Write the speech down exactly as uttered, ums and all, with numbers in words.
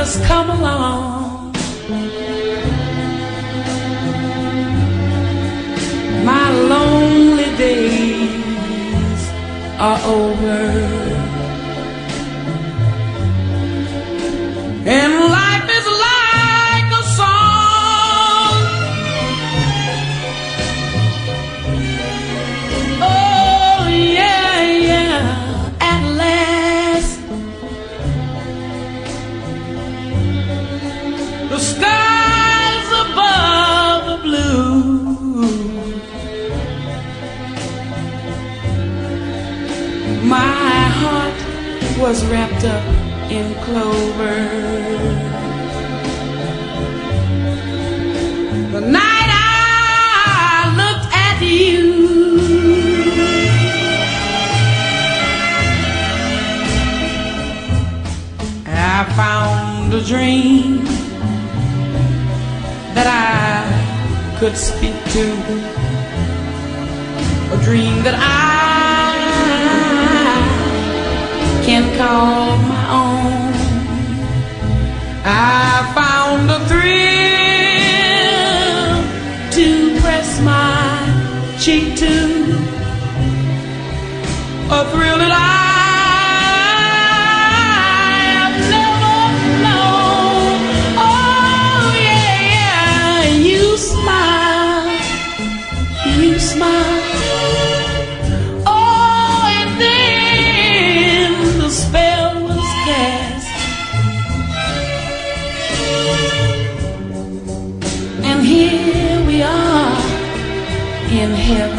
just come along. My lonely days are over, and life is like a song. Oh yeah, yeah, at last the skies above the blue, my heart was wrapped up in clover. The night I looked at you, I found a dream that I could speak to, a dream that I can call my own. I found a thrill to press my cheek to, a thrill that I have never known. Oh yeah, yeah, you smile, you smile. In heaven.